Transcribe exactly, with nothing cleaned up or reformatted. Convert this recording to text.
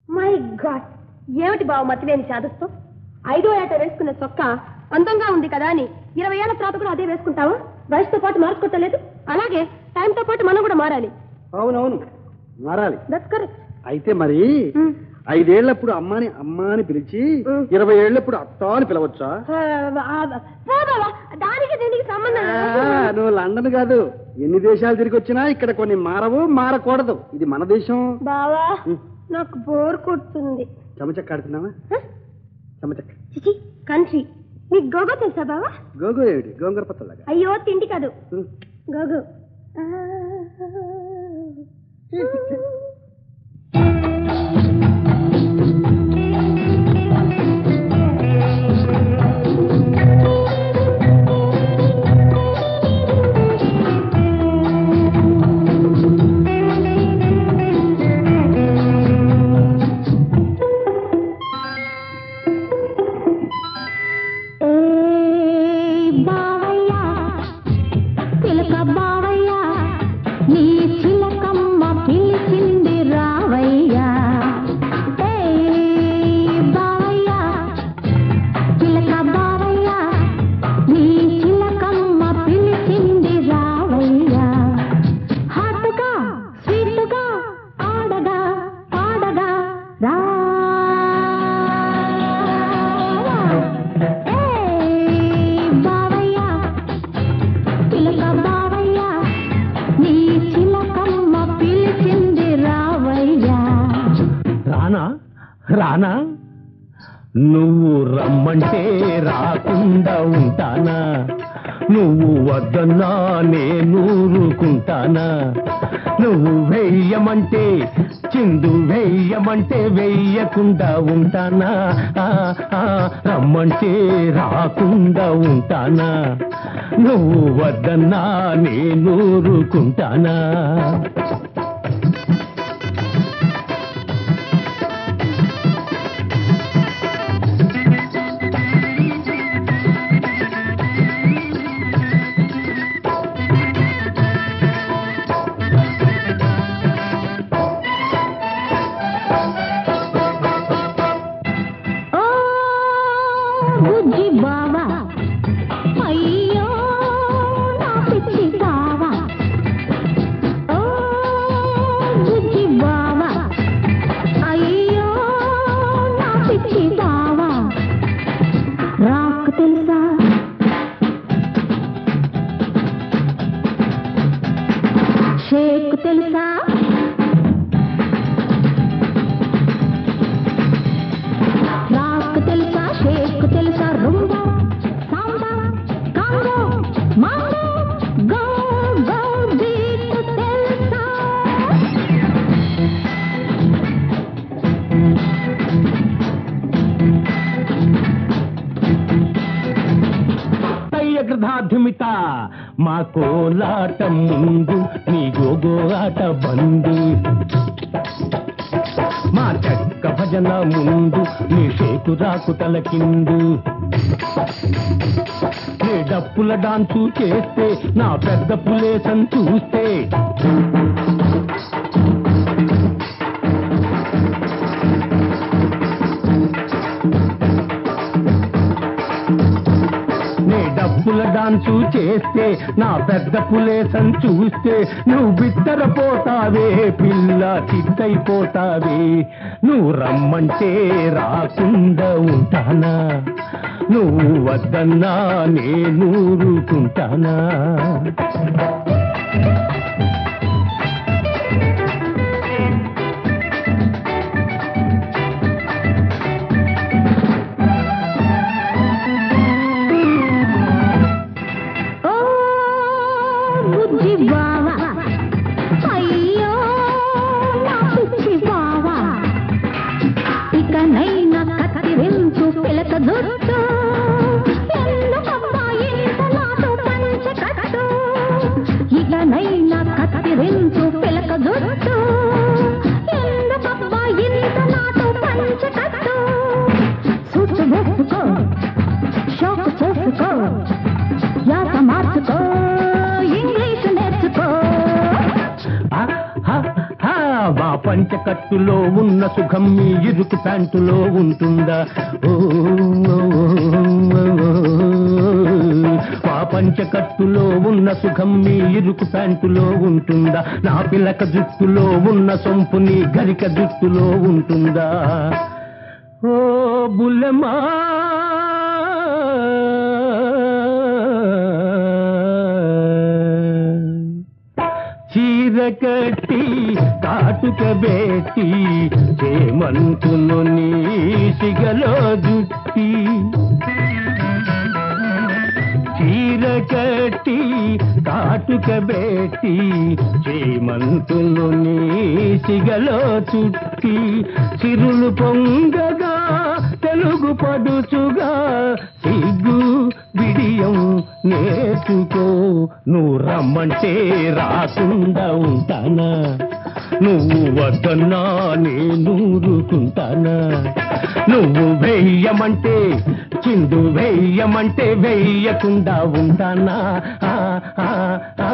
My God, ఏమిటి బావ మతిలేని చాదస్తూ? ఐదో ఏట వేసుకున్న చొక్కా అందంగా ఉంది కదా అని ఇరవై ఏళ్ల తర్వాత కూడా అదే వేసుకుంటావా? వయసుతో పాటు మార్చుకోవట్లేదు. అలాగే టైంతో పాటు మనం కూడా మారాలి. అవునవును, మారాలి. That's correct. అయితే మరి ఐదేళ్లప్పుడు అమ్మాని అమ్మాని పిలిచి ఇరవై ఏళ్లప్పుడు అత్త అని పిలవచ్చా? దానికి దీనికి సంబంధం. నువ్వు లండన్ కాదు, ఎన్ని దేశాలు తిరిగి వచ్చినా ఇక్కడ కొన్ని మారవు, మారకూడదు. ఇది మన దేశం. బావా, నాకు బోర్ కొడుతుంది. చెమచక్క ఆడుతున్నావా? చెమచక్క కంట్రీ. నీకు గోగో తెలుసా బావా? గోగో ఏమిటి? గోంగూర పచ్చలాగా. అయ్యో తిండి కాదు, గోగో. రానా? నువ్వు రమ్మంటే రాకుండా ఉంటానా? నువ్వు వద్దన్నా నేను ఊరుకుంటానా? నువ్వు వెయ్యమంటే చిందు వెయ్యమంటే వెయ్యకుండా ఉంటానా? రమ్మంటే రాకుండా ఉంటానా? నువ్వు వద్దన్నా నేను ఊరుకుంటానా? మా కోలాట ముందు నీ గోగో ఆట బందు, మా చెక్క భజన ముందు నీ చేతు రాకు తలకిందు. నీ డప్పుల డాన్సు చేస్తే నా పెద్ద పులేసం చూస్తే డప్పుల డాన్సు చేస్తే నా పెద్ద పులేసం చూస్తే నువ్వు బిత్తరపోతావే పిల్ల, చిత్తైపోతావే. నువ్వు రమ్మంటే రాకుండా ఉంటానా? నువ్వు వద్దన్నా నేను ఊరుకుంటానా? పంచ కట్టులో ఉన్న సుఖం మీ ఇరుకు ప్యాంటులో ఉంటుందా? ఓ మా పంచ కట్టులో ఉన్న సుఖం మీ ఇరుకు ప్యాంటులో ఉంటుందా? నా పిల్లక జుట్టులో ఉన్న సొంపు నీ గరిక జుట్టులో ఉంటుందా? ఓ బుల్లెమా చీర కట్టి కాటుక బేటి చేమంతును నీ సిగలో జుట్టి చీర కట్టి కాటుక బేటి చేమంతును నీ సిగలో చుట్టి చిరులు పొంగగా తెలుగు పడుచుగా సిగ్గు బిడియం నేర్చుకో. నువ్వు రమ్మంటే రాకుండా ఉంటానా? నువ్వు వద్దన్నా నేను ఊరుకుంటానా? నువ్వు వెయ్యమంటే చిందు వెయ్యమంటే వెయ్యకుండా ఉంటానా? ఆ, ఆ, ఆ.